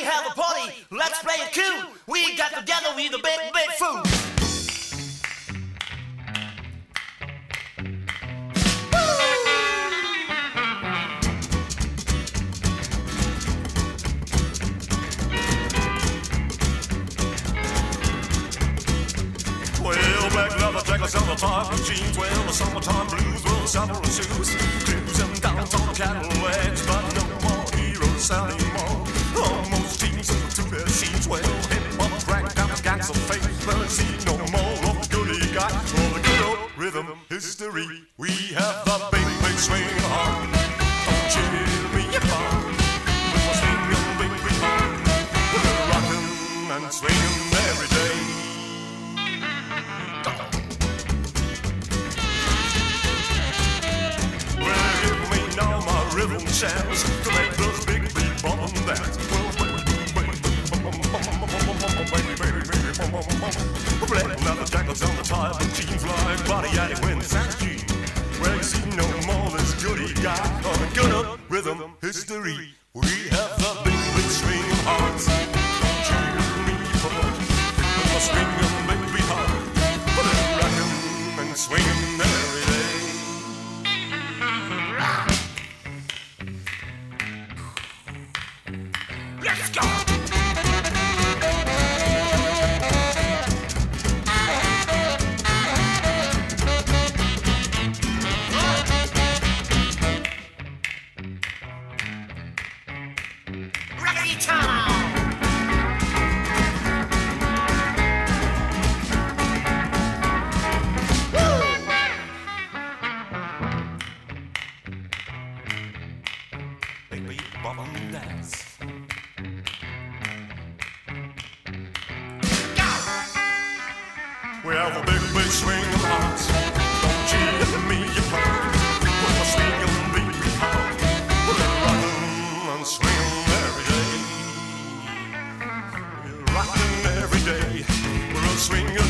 have a party, let's play it cool. We got together, we the big, big fool. Well, black leather jackets and the tight blue jeans. Well, the summertime blues will summer and shoes. Cruising downtown Cadillacs, but no more heroes anymore. Almost teens to their scenes. Well, hip-hop, crack, diamonds, gangs of fate. But see no more of the goody guy. For the good old rhythm history, we have the big, big swing on. Don't chill me apart. With my swinging big, big heart. We're rocking and swinging every day. Rhythm chance to make those big beat bump dance. Black leather jackets on the tie, but jeans like body at when it's at G. Well, you see no more this goody guy on the good old rhythm history. We have the big, big swing hearts. Don't cheer me for with my swinging big beat heart. But they're rocking and swinging every day. Let's go! Rocky Town! Baby, bubble dance. We have a big, big swing of hearts. Don't cheer me apart. We're swinging big, big heart. We're rocking and swinging every day. We're rocking every day. We're swinging.